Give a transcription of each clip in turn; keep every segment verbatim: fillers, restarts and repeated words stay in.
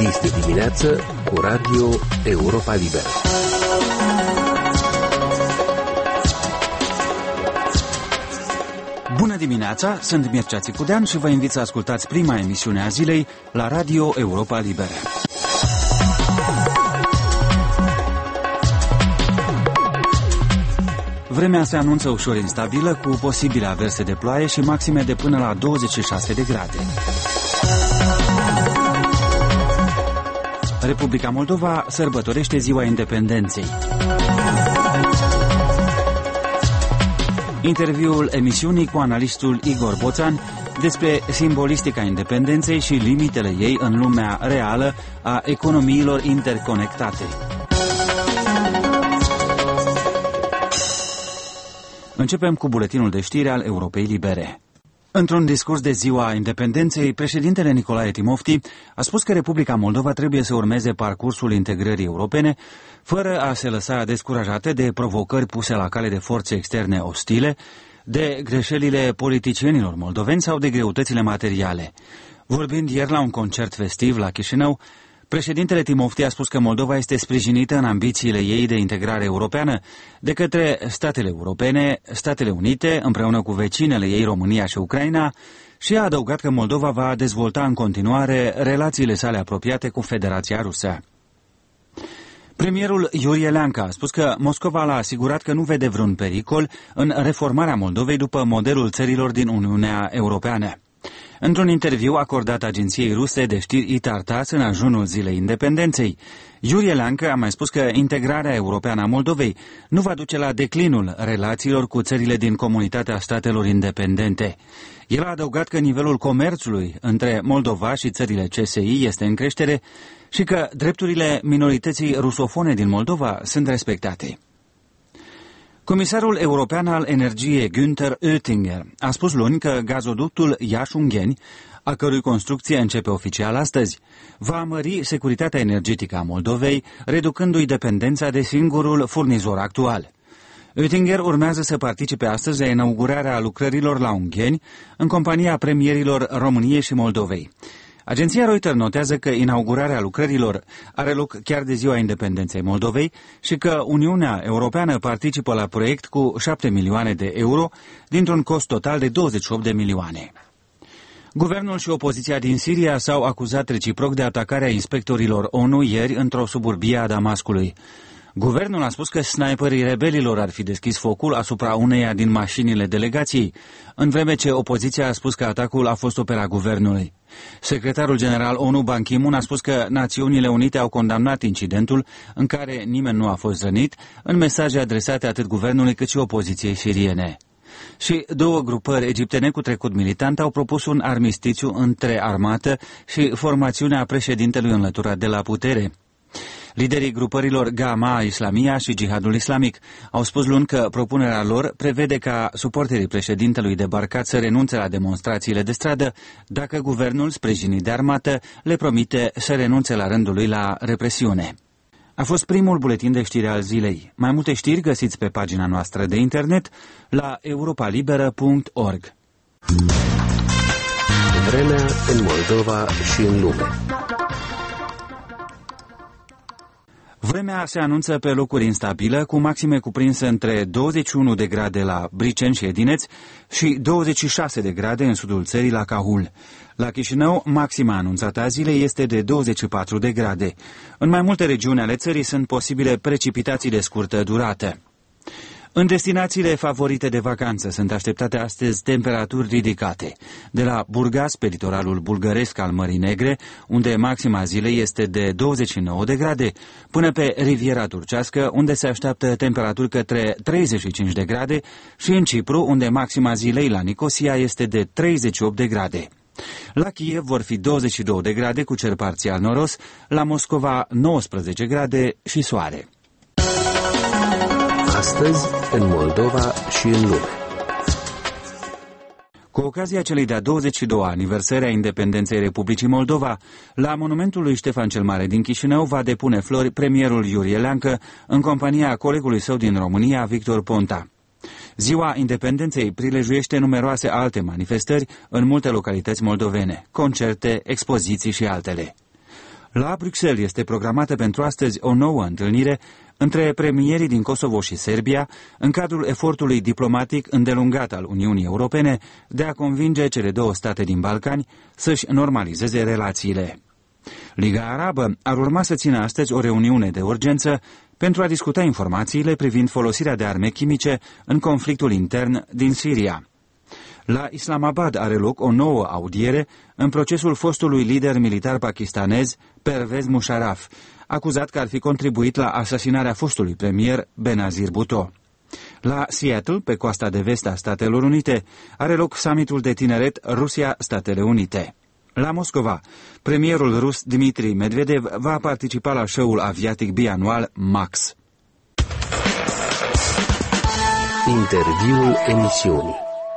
Este dimineață cu Radio Europa Liberă. Bună dimineața, sunt Mircea Țicudean și vă invit să ascultați prima emisiune a zilei la Radio Europa Liberă. Vremea se anunță ușor instabilă, cu posibile averse de ploaie și maxime de până la douăzeci și șase de grade. Republica Moldova sărbătorește Ziua Independenței. Interviul emisiunii cu analistul Igor Boțan despre simbolistica independenței și limitele ei în lumea reală a economiilor interconectate. Începem cu buletinul de știri al Europei Libere. Într-un discurs de Ziua Independenței, președintele Nicolae Timofti a spus că Republica Moldova trebuie să urmeze parcursul integrării europene, fără a se lăsa descurajată de provocări puse la cale de forțe externe ostile, de greșelile politicienilor moldoveni sau de greutățile materiale. Vorbind ieri la un concert festiv la Chișinău, președintele Timofti a spus că Moldova este sprijinită în ambițiile ei de integrare europeană de către statele europene, Statele Unite, împreună cu vecinele ei România și Ucraina, și a adăugat că Moldova va dezvolta în continuare relațiile sale apropiate cu Federația Rusă. Premierul Iurie Leancă a spus că Moscova l-a asigurat că nu vede vreun pericol în reformarea Moldovei după modelul țărilor din Uniunea Europeană. Într-un interviu acordat agenției ruse de știri I T A R T A S în ajunul Zilei Independenței, Iurie Leancă a mai spus că integrarea europeană a Moldovei nu va duce la declinul relațiilor cu țările din Comunitatea Statelor Independente. El a adăugat că nivelul comerțului între Moldova și țările C S I este în creștere și că drepturile minorității rusofone din Moldova sunt respectate. Comisarul european al energiei Günther Oettinger a spus luni că gazoductul Iași-Ungheni, a cărui construcție începe oficial astăzi, va mări securitatea energetică a Moldovei, reducându-i dependența de singurul furnizor actual. Oettinger urmează să participe astăzi la inaugurarea lucrărilor la Ungheni, în compania premierilor României și Moldovei. Agenția Reuters notează că inaugurarea lucrărilor are loc chiar de Ziua Independenței Moldovei și că Uniunea Europeană participă la proiect cu șapte milioane de euro, dintr-un cost total de douăzeci și opt de milioane. Guvernul și opoziția din Siria s-au acuzat reciproc de atacarea inspectorilor O N U ieri într-o suburbie a Damascului. Guvernul a spus că sniperii rebelilor ar fi deschis focul asupra uneia din mașinile delegației, în vreme ce opoziția a spus că atacul a fost opera guvernului. Secretarul general O N U Ban Ki-moon a spus că Națiunile Unite au condamnat incidentul, în care nimeni nu a fost rănit, în mesaje adresate atât guvernului cât și opoziției siriene. Și două grupări egiptene cu trecut militant au propus un armistițiu între armată și formațiunea președintelui înlăturat de la putere. Liderii grupărilor Gama Islamia și Jihadul Islamic au spus luni că propunerea lor prevede ca suporterii președintelui debarcat să renunțe la demonstrațiile de stradă dacă guvernul, sprijinit de armată, le promite să renunțe la rândul lui la represiune. A fost primul buletin de știri al zilei. Mai multe știri găsiți pe pagina noastră de internet la europa liberă punct org. Vremea în Moldova și în lume. Vremea se anunță pe locuri instabilă, cu maxime cuprinse între douăzeci și unu de grade la Briceni și Edineț și douăzeci și șase de grade în sudul țării la Cahul. La Chișinău, maxima anunțată a zilei este de douăzeci și patru de grade. În mai multe regiuni ale țării sunt posibile precipitații de scurtă durată. În destinațiile favorite de vacanță sunt așteptate astăzi temperaturi ridicate. De la Burgas, pe litoralul bulgăresc al Mării Negre, unde maxima zilei este de douăzeci și nouă de grade, până pe Riviera Turcească, unde se așteaptă temperaturi către treizeci și cinci de grade, și în Cipru, unde maxima zilei la Nicosia este de treizeci și opt de grade. La Kiev vor fi douăzeci și două de grade cu cer parțial noros, la Moscova nouăsprezece grade și soare. Astăzi, în Moldova și în lume. Cu ocazia celei de-a douăzeci și doua aniversări a independenței Republicii Moldova, la monumentul lui Ștefan cel Mare din Chișinău va depune flori premierul Iurie Leancă în compania colegului său din România, Victor Ponta. Ziua Independenței prilejuiește numeroase alte manifestări în multe localități moldovene, concerte, expoziții și altele. La Bruxelles este programată pentru astăzi o nouă întâlnire între premierii din Kosovo și Serbia, în cadrul efortului diplomatic îndelungat al Uniunii Europene de a convinge cele două state din Balcani să-și normalizeze relațiile. Liga Arabă ar urma să țină astăzi o reuniune de urgență pentru a discuta informațiile privind folosirea de arme chimice în conflictul intern din Siria. La Islamabad are loc o nouă audiere în procesul fostului lider militar pakistanez Pervez Musharraf, acuzat că ar fi contribuit la asasinarea fostului premier Benazir Bhutto. La Seattle, pe coasta de vest a Statelor Unite, are loc summitul de tineret Rusia-Statele Unite. La Moscova, premierul rus Dmitri Medvedev va participa la show-ul aviatic bianual MAX. Interviul emisiunii.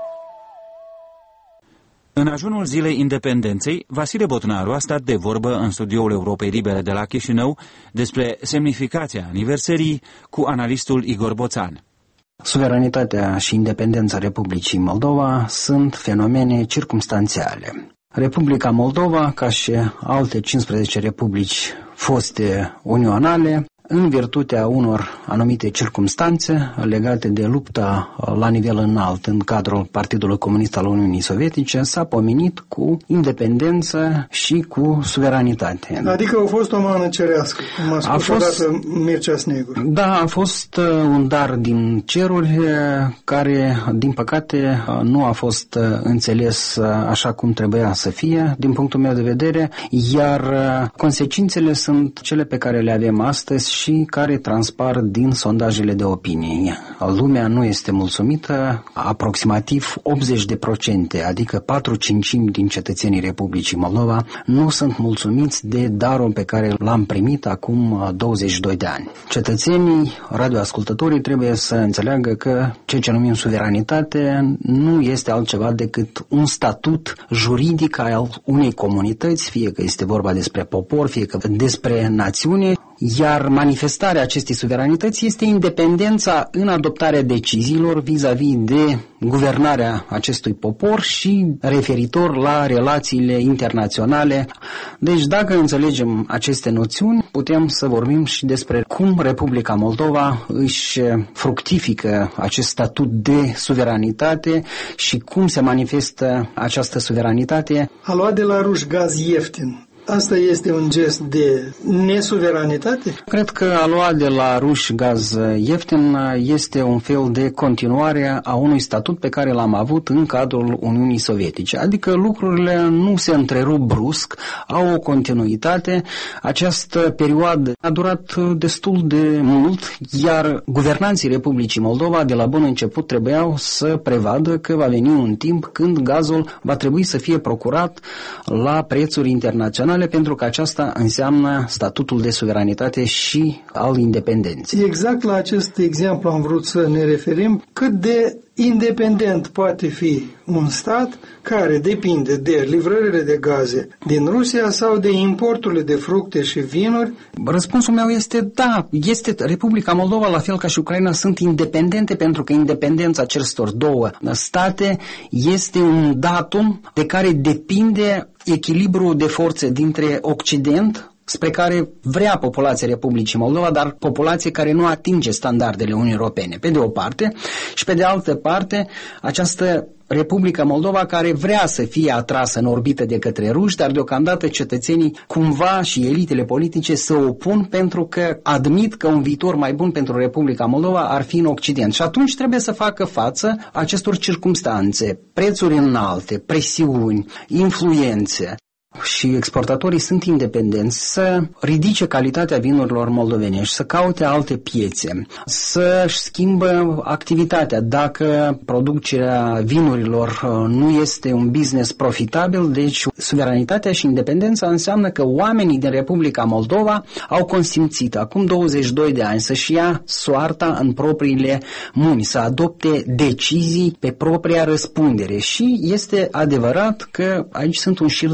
În ajunul Zilei Independenței, Vasile Botnaru a stat de vorbă în studioul Europei Libere de la Chișinău despre semnificația aniversării cu analistul Igor Boțan. Suveranitatea și independența Republicii Moldova sunt fenomene circumstanțiale. Republica Moldova, ca și alte cincisprezece republici foste unionale, în virtutea unor anumite circumstanțe legate de lupta la nivel înalt în cadrul Partidului Comunist al Uniunii Sovietice, s-a pomenit cu independență și cu suveranitate. Adică a fost o mană cerească, cum a spus a fost, odată Mircea Snegur. Da, a fost un dar din ceruri care, din păcate, nu a fost înțeles așa cum trebuia să fie, din punctul meu de vedere, iar consecințele sunt cele pe care le avem astăzi și care transpar din sondajele de opinie. Lumea nu este mulțumită, aproximativ optzeci de procente, adică patru cincimi din cetățenii Republicii Moldova, nu sunt mulțumiți de darul pe care l-am primit acum douăzeci și doi de ani. Cetățenii, radioascultătorii trebuie să înțeleagă că ceea ce numim suveranitate nu este altceva decât un statut juridic al unei comunități, fie că este vorba despre popor, fie că despre națiune, iar manifestarea acestei suveranități este independența în adoptarea deciziilor vis-a-vis de guvernarea acestui popor și referitor la relațiile internaționale. Deci dacă înțelegem aceste noțiuni, putem să vorbim și despre cum Republica Moldova își fructifică acest statut de suveranitate și cum se manifestă această suveranitate. A luat de la ruși gaz ieftin. Asta este un gest de nesuveranitate? Cred că a lua de la ruși gaz ieftin este un fel de continuare a unui statut pe care l-am avut în cadrul Uniunii Sovietice. Adică lucrurile nu se întrerup brusc, au o continuitate. Această perioadă a durat destul de mult, iar guvernanții Republicii Moldova de la bun început trebuiau să prevadă că va veni un timp când gazul va trebui să fie procurat la prețuri internaționale, pentru că aceasta înseamnă statutul de suveranitate și al independenței. Exact la acest exemplu am vrut să ne referim. Cât de independent poate fi un stat care depinde de livrările de gaze din Rusia sau de importurile de fructe și vinuri? Răspunsul meu este da. Este Republica Moldova, la fel ca și Ucraina, sunt independente, pentru că independența acestor două state este un datum de care depinde echilibrul de forțe dintre Occident, spre care vrea populația Republicii Moldova, dar populație care nu atinge standardele Uniunii Europene, pe de o parte, și pe de altă parte, această Republica Moldova care vrea să fie atrasă în orbită de către ruși, dar deocamdată cetățenii cumva și elitele politice se opun pentru că admit că un viitor mai bun pentru Republica Moldova ar fi în Occident. Și atunci trebuie să facă față acestor circumstanțe, prețuri înalte, presiuni, influențe. Și exportatorii sunt independenți să ridice calitatea vinurilor moldovenești, să caute alte piețe, să-și schimbă activitatea. Dacă producerea vinurilor nu este un business profitabil, deci suveranitatea și independența înseamnă că oamenii din Republica Moldova au consimțit acum douăzeci și doi de ani să-și ia soarta în propriile mâini, să adopte decizii pe propria răspundere. Și este adevărat că aici sunt un șir de fapte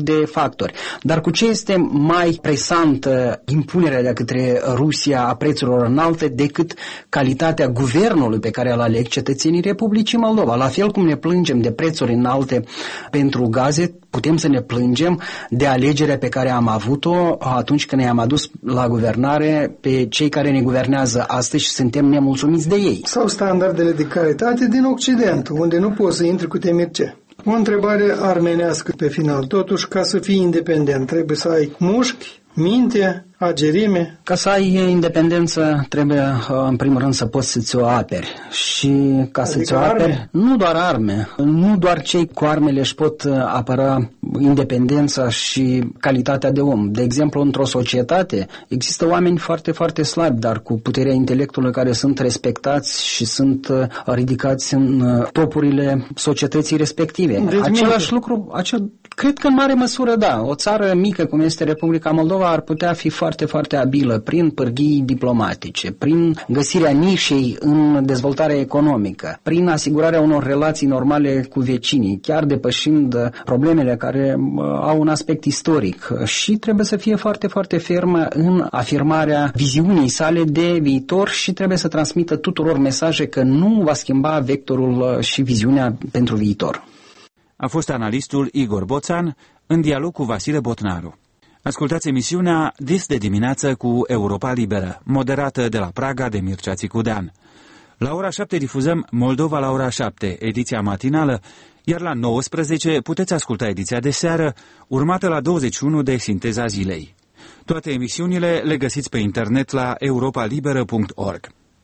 factori. Dar cu ce este mai presantă impunerea de către Rusia a prețurilor înalte decât calitatea guvernului pe care îl aleg cetățenii Republicii Moldova? La fel cum ne plângem de prețuri înalte pentru gaze, putem să ne plângem de alegerea pe care am avut-o atunci când ne-am adus la guvernare pe cei care ne guvernează astăzi și suntem nemulțumiți de ei. Sau standardele de calitate din Occident, unde nu poți să intri cu temirce. O întrebare armenească pe final. Totuși, ca să fii independent, trebuie să ai mușchi, minte, agerime. Ca să ai independență, trebuie în primul rând să poți să ți-o aperi. Și ca adică să ți-o aperi, arme? Nu doar arme. Nu doar cei cu armele își pot apăra independența și calitatea de om. De exemplu, într-o societate există oameni foarte, foarte slabi, dar cu puterea intelectului, care sunt respectați și sunt ridicați în topurile societății respective. Deci același lucru, acel, cred că în mare măsură, da. O țară mică cum este Republica Moldova ar putea fi foarte, foarte abilă prin pârghii diplomatice, prin găsirea nișei în dezvoltarea economică, prin asigurarea unor relații normale cu vecinii, chiar depășind problemele care au un aspect istoric, și trebuie să fie foarte, foarte fermă în afirmarea viziunii sale de viitor și trebuie să transmită tuturor mesaje că nu va schimba vectorul și viziunea pentru viitor. A fost analistul Igor Boțan în dialog cu Vasile Botnaru. Ascultați emisiunea Dis de dimineață cu Europa Liberă, moderată de la Praga de Mircea Țicudean. La ora șapte difuzăm Moldova la ora șapte, ediția matinală, iar la nouăsprezece puteți asculta ediția de seară, urmată la douăzeci și unu de Sinteza Zilei. Toate emisiunile le găsiți pe internet la europa liberă punct org.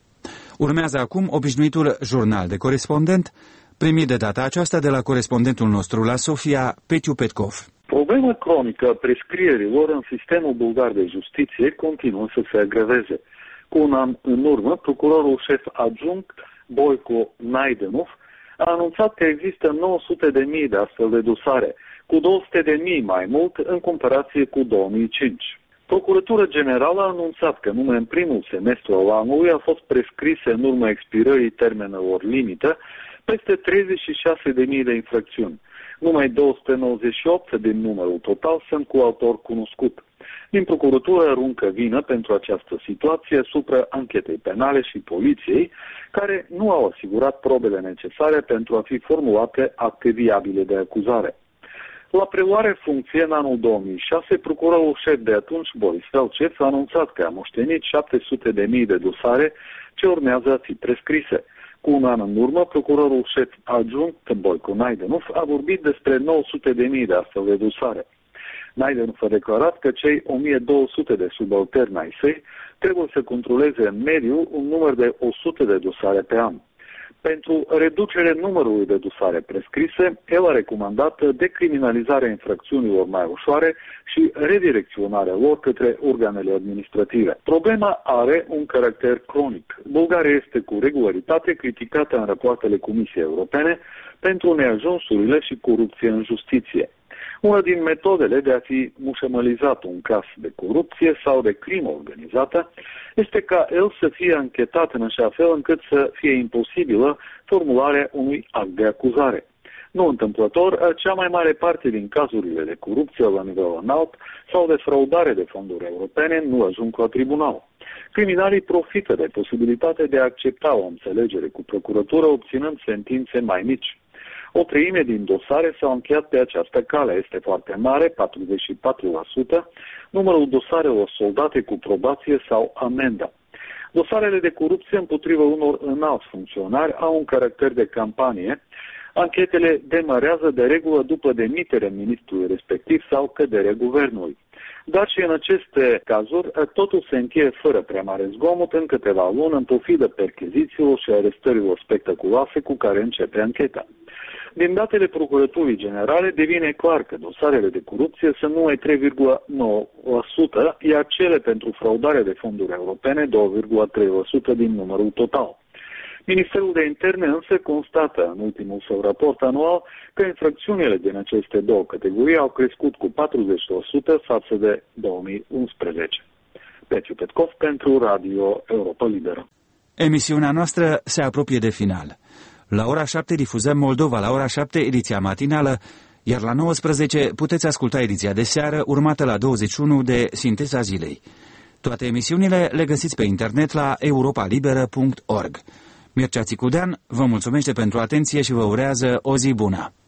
Urmează acum obișnuitul jurnal de corespondent, primit de data aceasta de la corespondentul nostru la Sofia, Petiu Petkov. Problema cronică a prescrierilor în sistemul bulgar de justiție continuă să se agraveze. Cu un an în urmă, procurorul șef adjunct Boico Naidenov a anunțat că există nouă sute de mii de astfel de dosare, cu două sute de mii mai mult în comparație cu două mii cinci. Procuratura Generală a anunțat că numai în primul semestru al anului a fost prescrise în urma expirării termenelor limită peste treizeci și șase de mii de infracțiuni. Numai două sute nouăzeci și opt din numărul total sunt cu autor cunoscut. Din procuratură aruncă vină pentru această situație asupra anchetei penale și poliției, care nu au asigurat probele necesare pentru a fi formulate acte viabile de acuzare. La preluare funcție în anul două mii șase, procurorul șef de atunci, Boris Felcev, a anunțat că a moștenit șapte sute de mii de dosare ce urmează a fi prescrise. Cu un an în urmă, procurorul șef adjunct Boico Naidenov a vorbit despre nouă sute de mii de astfel de dosare. Naidenov a declarat că cei o mie două sute de subalterni ai săi trebuie să controleze în mediu un număr de o sută de dosare pe an. Pentru reducerea numărului de dosare prescrise, el a recomandat decriminalizarea infracțiunilor mai ușoare și redirecționarea lor către organele administrative. Problema are un caracter cronic. Bulgaria este cu regularitate criticată în rapoartele Comisiei Europene pentru neajunsurile și corupție în justiție. Una din metodele de a fi mușamalizat un caz de corupție sau de crimă organizată este ca el să fie anchetat în așa fel încât să fie imposibilă formularea unui act de acuzare. Nu întâmplător, cea mai mare parte din cazurile de corupție la nivel înalt sau de fraudare de fonduri europene nu ajung la tribunal. Criminalii profită de posibilitatea de a accepta o înțelegere cu procuratura obținând sentințe mai mici. O treime din dosare s-au încheiat pe această cale, este foarte mare, patruzeci și patru la sută, numărul dosarelor soldate cu probație sau amendă. Dosarele de corupție împotriva unor înalți funcționari au un caracter de campanie. Anchetele demarează de regulă după demiterea ministrului respectiv sau căderea guvernului. Dar și în aceste cazuri, totul se încheie fără prea mare zgomot în câteva luni, în pofidă perchezițiilor și arestărilor spectaculoase cu care începe ancheta. Din datele Procuraturii Generale devine clar că dosarele de corupție sunt numai trei virgulă nouă la sută, iar cele pentru fraudare de fonduri europene doi virgulă trei la sută din numărul total. Ministerul de Interne însă constată în ultimul său raport anual că infracțiunile din aceste două categorii au crescut cu patruzeci la sută față de două mii unsprezece. Petiu Petkov pentru Radio Europa Liberă. Emisiunea noastră se apropie de final. La ora șapte difuzăm Moldova la ora șapte, ediția matinală, Iar la nouăsprezece puteți asculta ediția de seară, urmată la douăzeci și unu de Sinteza Zilei. Toate emisiunile le găsiți pe internet la europa liberă punct org. Mircea Țicudean vă mulțumește pentru atenție și vă urează o zi bună!